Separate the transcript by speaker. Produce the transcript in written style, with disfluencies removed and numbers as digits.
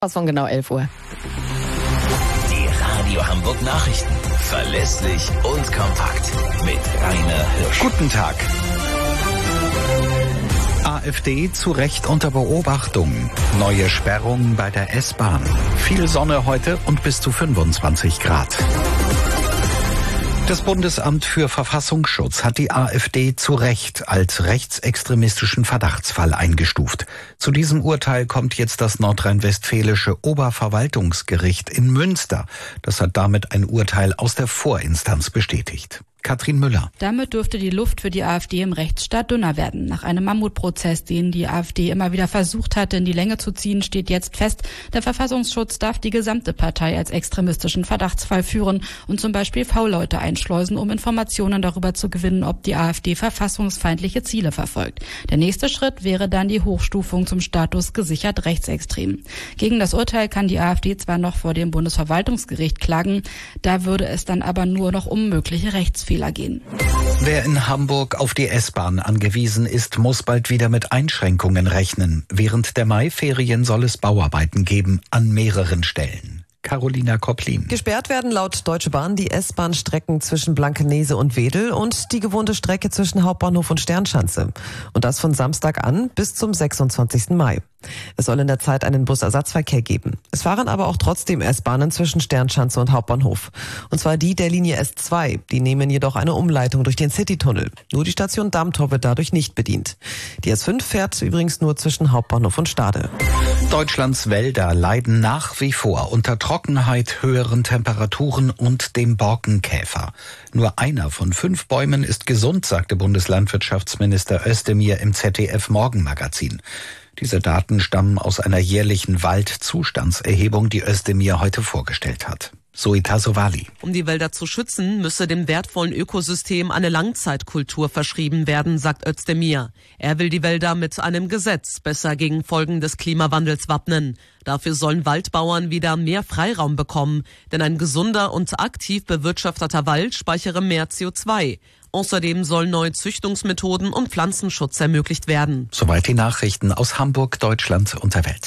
Speaker 1: Von genau 11 Uhr.
Speaker 2: Die Radio Hamburg Nachrichten. Verlässlich und kompakt. Mit Rainer Hirsch.
Speaker 3: Guten Tag. AfD zu Recht unter Beobachtung. Neue Sperrungen bei der S-Bahn. Viel Sonne heute und bis zu 25 Grad. Das Bundesamt für Verfassungsschutz hat die AfD zu Recht als rechtsextremistischen Verdachtsfall eingestuft. Zu diesem Urteil kommt jetzt das nordrhein-westfälische Oberverwaltungsgericht in Münster. Das hat damit ein Urteil aus der Vorinstanz bestätigt. Katrin Müller.
Speaker 4: Damit dürfte die Luft für die AfD im Rechtsstaat dünner werden. Nach einem Mammutprozess, den die AfD immer wieder versucht hatte, in die Länge zu ziehen, steht jetzt fest, der Verfassungsschutz darf die gesamte Partei als extremistischen Verdachtsfall führen und zum Beispiel V-Leute einschleusen, um Informationen darüber zu gewinnen, ob die AfD verfassungsfeindliche Ziele verfolgt. Der nächste Schritt wäre dann die Hochstufung zum Status gesichert rechtsextrem. Gegen das Urteil kann die AfD zwar noch vor dem Bundesverwaltungsgericht klagen, da würde es dann aber nur noch um mögliche Rechtsfehler gehen.
Speaker 3: Wer in Hamburg auf die S-Bahn angewiesen ist, muss bald wieder mit Einschränkungen rechnen. Während der Maiferien soll es Bauarbeiten geben an mehreren Stellen. Carolina Kopplin.
Speaker 5: Gesperrt werden laut Deutsche Bahn die S-Bahn-Strecken zwischen Blankenese und Wedel und die gewohnte Strecke zwischen Hauptbahnhof und Sternschanze. Und das von Samstag an bis zum 26. Mai. Es soll in der Zeit einen Busersatzverkehr geben. Es fahren aber auch trotzdem S-Bahnen zwischen Sternschanze und Hauptbahnhof. Und zwar die der Linie S2. Die nehmen jedoch eine Umleitung durch den Citytunnel. Nur die Station Dammtor wird dadurch nicht bedient. Die S5 fährt übrigens nur zwischen Hauptbahnhof und Stade.
Speaker 3: Deutschlands Wälder leiden nach wie vor unter Trockenheit, höheren Temperaturen und dem Borkenkäfer. Nur einer von 5 Bäumen ist gesund, sagte Bundeslandwirtschaftsminister Özdemir im ZDF-Morgenmagazin. Diese Daten stammen aus einer jährlichen Waldzustandserhebung, die Özdemir heute vorgestellt hat. Zoe Tassovali.
Speaker 6: Um die Wälder zu schützen, müsse dem wertvollen Ökosystem eine Langzeitkultur verschrieben werden, sagt Özdemir. Er will die Wälder mit einem Gesetz besser gegen Folgen des Klimawandels wappnen. Dafür sollen Waldbauern wieder mehr Freiraum bekommen, denn ein gesunder und aktiv bewirtschafteter Wald speichere mehr CO2. Außerdem sollen neue Züchtungsmethoden und Pflanzenschutz ermöglicht werden.
Speaker 3: Soweit die Nachrichten aus Hamburg, Deutschland und der Welt.